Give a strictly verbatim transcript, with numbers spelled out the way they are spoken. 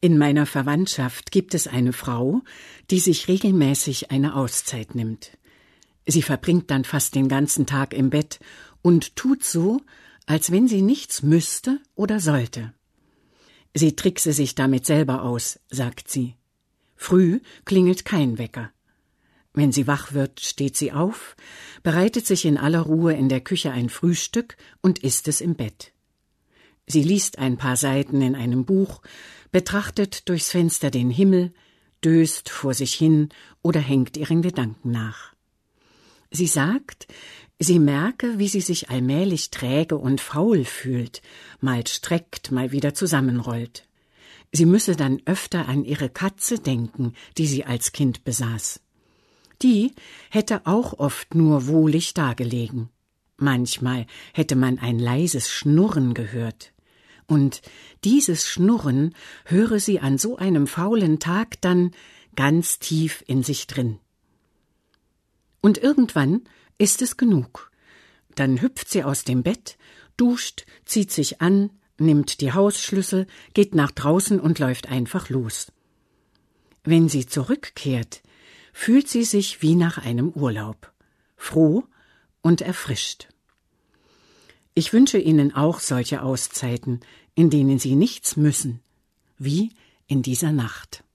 In meiner Verwandtschaft gibt es eine Frau, die sich regelmäßig eine Auszeit nimmt. Sie verbringt dann fast den ganzen Tag im Bett und tut so, als wenn sie nichts müsste oder sollte. Sie trickse sich damit selber aus, sagt sie. Früh klingelt kein Wecker. Wenn sie wach wird, steht sie auf, bereitet sich in aller Ruhe in der Küche ein Frühstück und isst es im Bett. Sie liest ein paar Seiten in einem Buch, betrachtet durchs Fenster den Himmel, döst vor sich hin oder hängt ihren Gedanken nach. Sie sagt, sie merke, wie sie sich allmählich träge und faul fühlt, mal streckt, mal wieder zusammenrollt. Sie müsse dann öfter an ihre Katze denken, die sie als Kind besaß. Die hätte auch oft nur wohlig dagelegen. Manchmal hätte man ein leises Schnurren gehört. Und dieses Schnurren höre sie an so einem faulen Tag dann ganz tief in sich drin. Und irgendwann ist es genug. Dann hüpft sie aus dem Bett, duscht, zieht sich an, nimmt die Hausschlüssel, geht nach draußen und läuft einfach los. Wenn sie zurückkehrt, fühlt sie sich wie nach einem Urlaub, froh und erfrischt. Ich wünsche Ihnen auch solche Auszeiten, in denen Sie nichts müssen, wie in dieser Nacht.